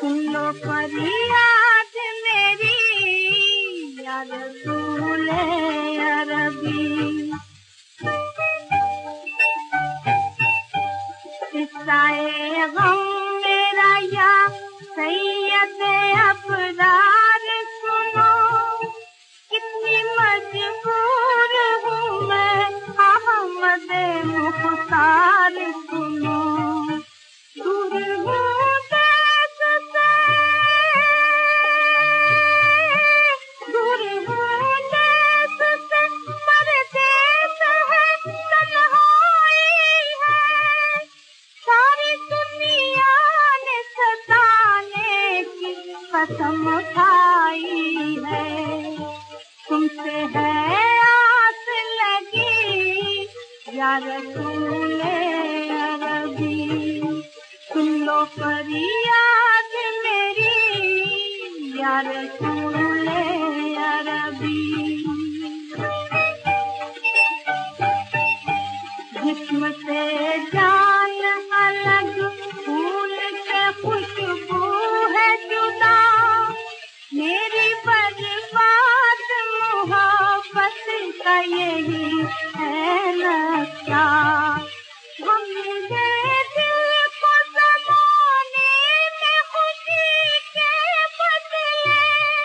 सुन लो फरियाद मेरी या रसूल अरबी। किस्साए गम मेरा या सैयद अबरार सुनो, कितनी मजबूर हूँ मैं अहमद मुख्तार सुनो। दूर हूँ देश से, दूर हूँ देश से, परदेश है तन्हाई है। सारी दुनिया ने सताने की कसम खाई है। तुमसे है आस लगी या रसूल अरबी। सुन लो फरियाद मेरी या रसूल अरबी। जिस्म से जान अलग, फूल से खुशबू है जुदा। मेरी बर्बाद मोहब्बत का यही है नक्शा। हमने दिल को ज़माने में खुशी के बदले,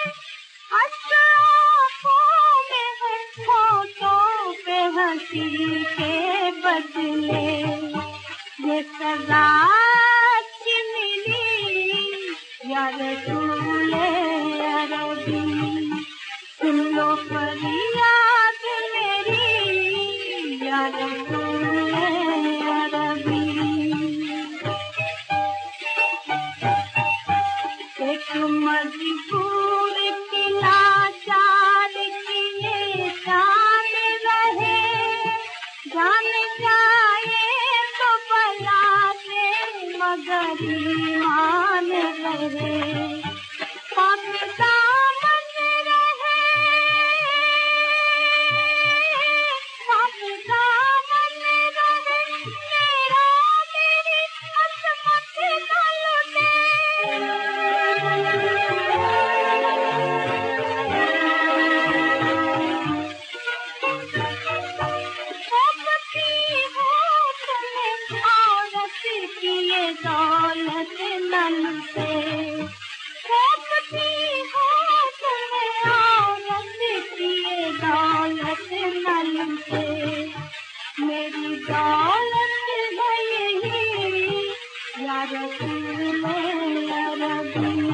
आँखों में है होठों पे हंसी के बदले। ये सज़ा अच्छी मिली या रसूल अरबी। सुन लो फरियाद मेरी या रसूल अरबी। एक मजबूर की लाचार की ये शान रहे, जान जाए तो भला से मगर ईमान रहे। पाक दामन रहे, पाक दामन रहे, मेरा मेरी असमत न लुटे। औरत की ये दौलत न लुटे। खोपती हो तुम्हें औरत की ये दौलत न लुटे। मेरी दौलत है यही या रसूल अरबी।